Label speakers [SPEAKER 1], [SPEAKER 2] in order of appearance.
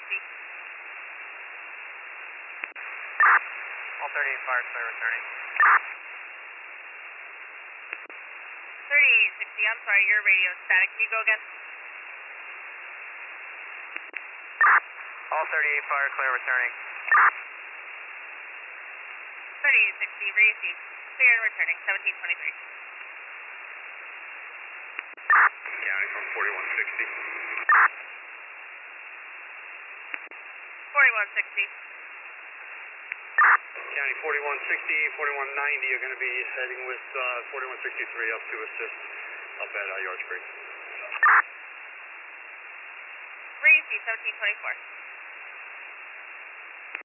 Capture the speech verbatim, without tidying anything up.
[SPEAKER 1] sixty.
[SPEAKER 2] All thirty-eight fire clear returning.
[SPEAKER 1] thirty-eight sixty, I'm sorry, your radio is static. Can you go again?
[SPEAKER 2] All thirty-eight fire clear returning.
[SPEAKER 1] thirty-eight sixty, receive. Clear and returning, seventeen twenty-three.
[SPEAKER 2] County from forty-one sixty.
[SPEAKER 1] forty-one sixty.
[SPEAKER 2] County forty-one sixty, forty-one ninety are going to be heading with uh, forty-one sixty-three up to assist up at uh, Yards Creek.
[SPEAKER 1] Receive, seventeen twenty-four.